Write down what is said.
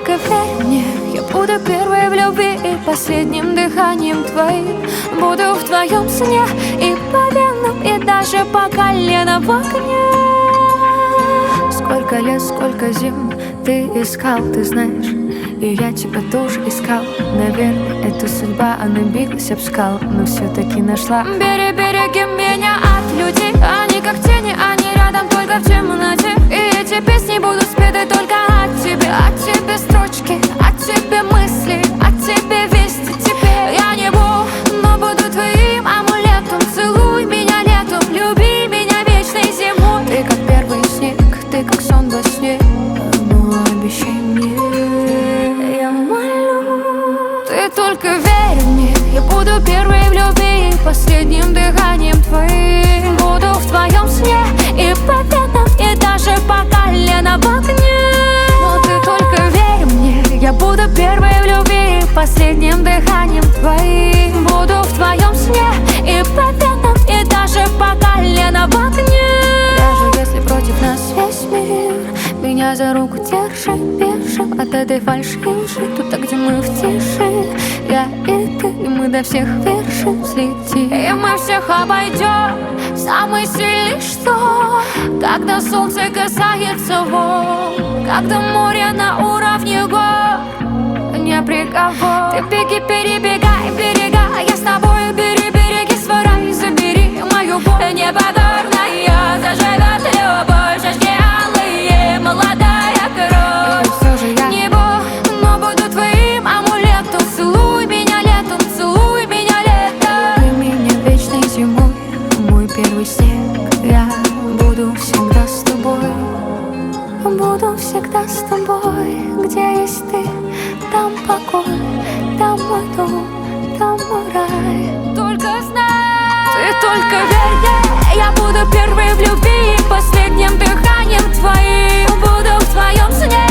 только верь мне, я буду первой в любви и последним дыханием твоим. Буду в твоем сне и по венам, и даже по колено в огне. Сколько лет, сколько зим ты искал, ты знаешь, и я тебя тоже искал. Наверное, это судьба, она билась об скал, но все-таки нашла. Береги меня от людей, они как тени, они рядом только в темноте. И эти песни будут спеты только от тебе строчки, от тебе мысли, от тебе вести. Теперь я не Бог, но буду твоим амулетом. Целуй меня летом, люби меня вечной зимой. Ты как первый снег, ты как сон во сне, но обещай мне, я молю. Ты только верь мне, я буду первой в любви и последним дыханием твоим. Буду в твоем сне и по венам, и даже по колено в огне. Но ты только верь мне, я буду первой в любви и последним дыханием твоим. Буду в твоем сне и по венам, и даже по колено в огне. Даже если против нас весь мир, меня за руку держи, бежим от этой фальши лжи. Туда, где мы в тиши, я и ты, и мы до всех вершин взлетим. И мы всех обойдем, самый сильный что? Когда солнце касается волн, когда море на уровне гор, не приговор. Ты беги, перебегай берега, я с тобой, береги свой рай. Забери мою боль непокорная, заживет любовь, шашки алые, молодая кровь. И все же я не Бог, но буду твоим амулетом. Целуй меня летом, целуй меня летом. Ты меня вечной зимой, мой первый снег. Я буду всегда с тобой, буду всегда с тобой. Где есть ты, там покой, там мой дом, там мой рай. Только знай, ты только верь мне, я буду первой в любви и последним дыханием твоим. Буду в твоем сне